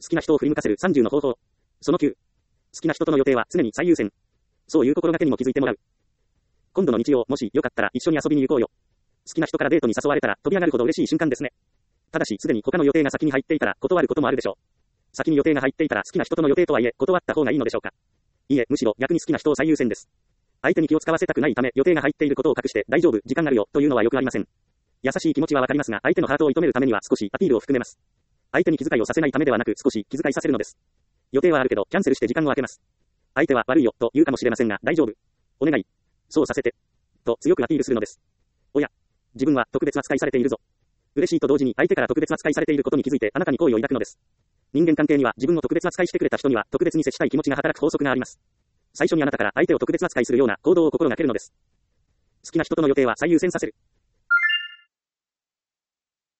好きな人を振り向かせる30の方法。その9。好きな人との予定は常に最優先。そういう心がけにも気づいてもらう。今度の日曜、もしよかったら一緒に遊びに行こうよ。好きな人からデートに誘われたら飛び上がるほど嬉しい瞬間ですね。ただし、すでに他の予定が先に入っていたら断ることもあるでしょう。先に予定が入っていたら好きな人との予定とはいえ断った方がいいのでしょうか。いいえ、むしろ逆に好きな人を最優先です。相手に気を使わせたくないため予定が入っていることを隠して大丈夫、時間あるよというのはよくありません。優しい気持ちはわかりますが、相手のハートを射止めるためには少しアピールを含めます。相手に気遣いをさせないためではなく少し気遣いさせるのです。予定はあるけどキャンセルして時間を空けます。相手は悪いよと言うかもしれませんが大丈夫。お願い。そうさせて。と強くアピールするのです。おや、自分は特別扱いされているぞ。嬉しいと同時に相手から特別扱いされていることに気づいてあなたに好意を抱くのです。人間関係には自分を特別扱いしてくれた人には特別に接したい気持ちが働く法則があります。最初にあなたから相手を特別扱いするような行動を心がけるのです。好きな人との予定は最優先させる。